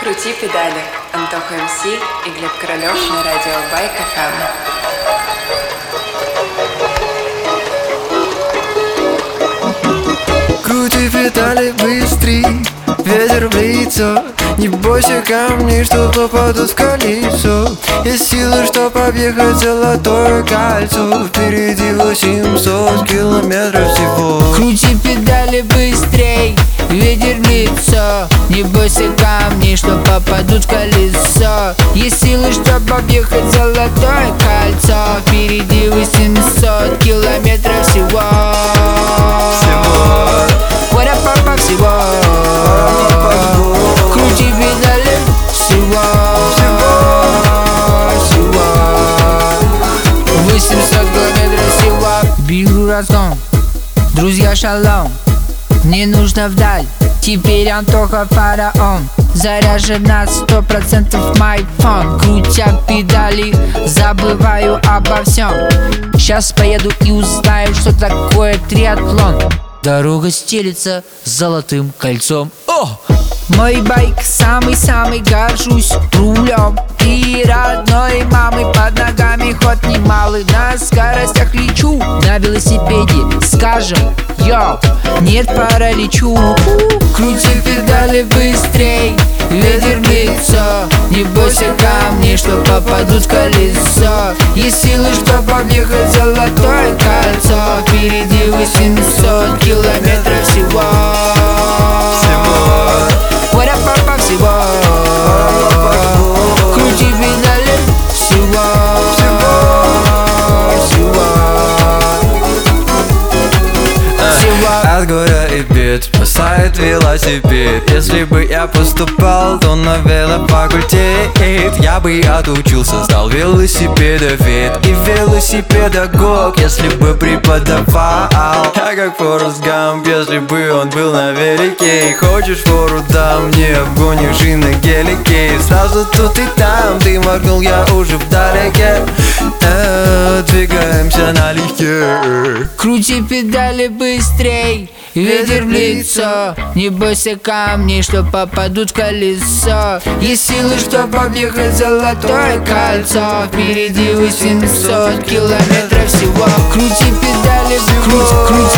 Крути педали. Антоха МС и Глеб Королёв на радио Байк FM. Крути педали быстрей, ветер в лицо. Не бойся камней, что попадут в колесо. Есть силы, чтоб объехать золотое кольцо. Впереди 800 километров всего. Крути педали быстрей, ветер в лицо. Не бойся камней, что попадут в колесо. Есть силы, чтоб объехать золотое кольцо. Впереди 800 километров всего. Папа всего. Крути педали всего. 800 километров всего. Бегу разгон, друзья шалом. Не нужно вдаль, теперь Антоха фараон. Заряжен на 100% мой фон. Крутя педали, забываю обо всем. Сейчас поеду и узнаю, что такое триатлон. Дорога стелится золотым кольцом. О! Мой байк самый-самый, горжусь рулем. И родной мамы под ногами ход немалый. На скоростях лечу на велосипеде. Скажем, йоу, нет параличу. Крути педали быстрей, ветер в лицо. Не бойся камней, что попадут в колесо. Есть силы, чтоб объехать золотое кольцо. Впереди 800 километров всего. Папа всего. Крути педали всего. От горя и бед спасает велосипед. Если бы я поступал, то на велофакультет. Я бы отучился, стал велосипедовед и велосипедагог, если бы преподавал. Я как Форест Гамп, если бы он был на велике. Хочешь фору, дам, не обгонишь и на гелике. Сразу тут и там, ты моргнул, я уже вдалеке. Двигаемся налегке. Крути педали быстрей, ветер в лицо. Не бойся камней, что попадут в колесо. Есть силы, чтоб объехать золотое кольцо. Впереди 800 километров всего. Крути педали, крути